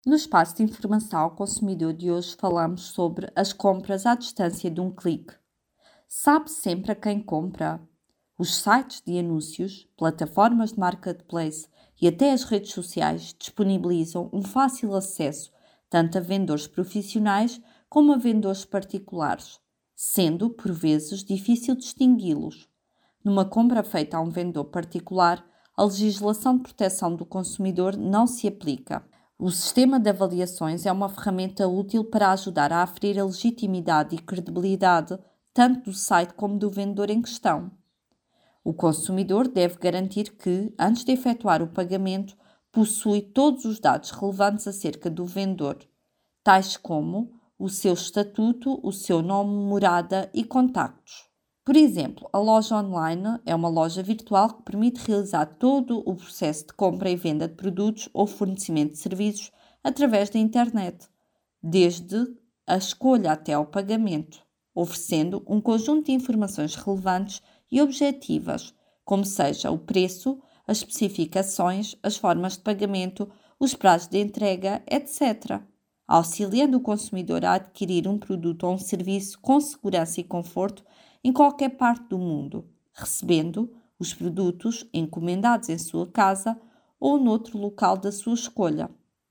No espaço de informação ao consumidor de hoje falamos sobre as compras à distância de um clique. Sabe sempre a quem compra? Os sites de anúncios, plataformas de marketplace e até as redes sociais disponibilizam um fácil acesso tanto a vendedores profissionais como a vendedores particulares, sendo, por vezes, difícil distingui-los. Numa compra feita a um vendedor particular, a legislação de proteção do consumidor não se aplica. O sistema de avaliações é uma ferramenta útil para ajudar a aferir a legitimidade e credibilidade tanto do site como do vendedor em questão. O consumidor deve garantir que, antes de efetuar o pagamento, possui todos os dados relevantes acerca do vendedor, tais como o seu estatuto, o seu nome, morada e contactos. Por exemplo, a loja online é uma loja virtual que permite realizar todo o processo de compra e venda de produtos ou fornecimento de serviços através da internet, desde a escolha até ao pagamento, oferecendo um conjunto de informações relevantes e objetivas, como seja o preço, as especificações, as formas de pagamento, os prazos de entrega, etc., auxiliando o consumidor a adquirir um produto ou um serviço com segurança e conforto em qualquer parte do mundo, recebendo os produtos encomendados em sua casa ou noutro local da sua escolha.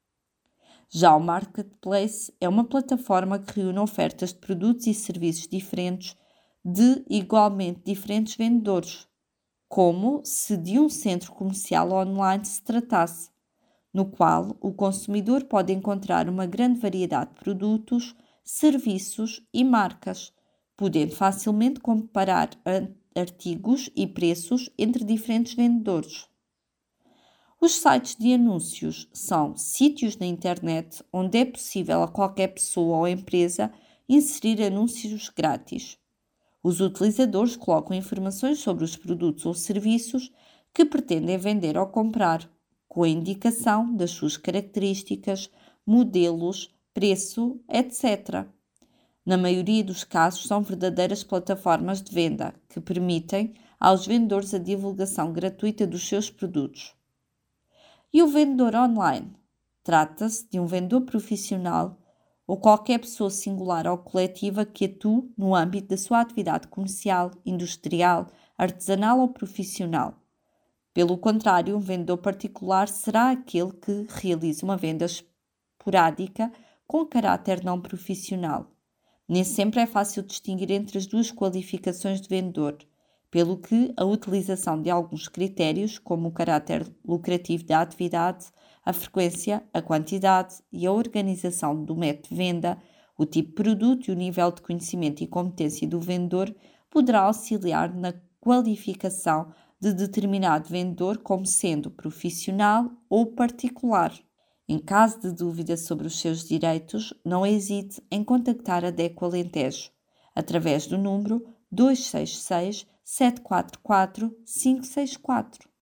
Já o Marketplace é uma plataforma que reúne ofertas de produtos e serviços diferentes de igualmente diferentes vendedores, como se de um centro comercial online se tratasse, no qual o consumidor pode encontrar uma grande variedade de produtos, serviços e marcas, podendo facilmente comparar artigos e preços entre diferentes vendedores. Os sites de anúncios são sítios na internet onde é possível a qualquer pessoa ou empresa inserir anúncios grátis. Os utilizadores colocam informações sobre os produtos ou serviços que pretendem vender ou comprar, com a indicação das suas características, modelos, preço, etc. Na maioria dos casos, são verdadeiras plataformas de venda que permitem aos vendedores a divulgação gratuita dos seus produtos. E o vendedor online? Trata-se de um vendedor profissional ou qualquer pessoa singular ou coletiva que atue no âmbito da sua atividade comercial, industrial, artesanal ou profissional. Pelo contrário, um vendedor particular será aquele que realiza uma venda esporádica com caráter não profissional. Nem sempre é fácil distinguir entre as duas qualificações de vendedor, pelo que a utilização de alguns critérios, como o caráter lucrativo da atividade, a frequência, a quantidade e a organização do método de venda, o tipo de produto e o nível de conhecimento e competência do vendedor, poderá auxiliar na qualificação de determinado vendedor como sendo profissional ou particular. Em caso de dúvida sobre os seus direitos, não hesite em contactar a DECO Alentejo através do número 266 744 564.